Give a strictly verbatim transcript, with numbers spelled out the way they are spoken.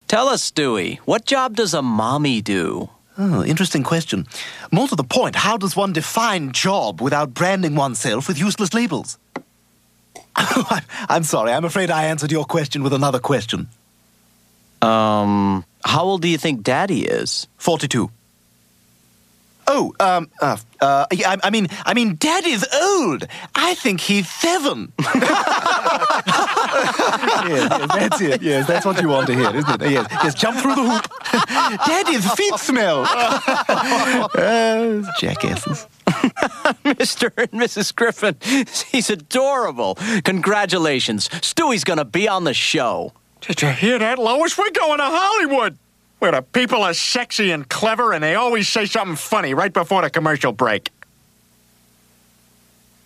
Tell us, Stewie, what job does a mommy do? Oh, interesting question. More to the point, how does one define job without branding oneself with useless labels? I'm sorry, I'm afraid I answered your question with another question. Um, how old do you think Daddy is? forty-two. Oh, um, uh, uh, yeah, I, I mean, I mean, Daddy's old. I think he's seven. yes, yes, that's it. Yes, that's what you want to hear, isn't it? Yes, yes, jump through the hoop. Daddy's feet smell. uh, jackasses. Mister and Missus Griffin, he's adorable. Congratulations. Stewie's gonna be on the show. Did you hear that, Lois? We're going to Hollywood, where the people are sexy and clever, and they always say something funny right before the commercial break.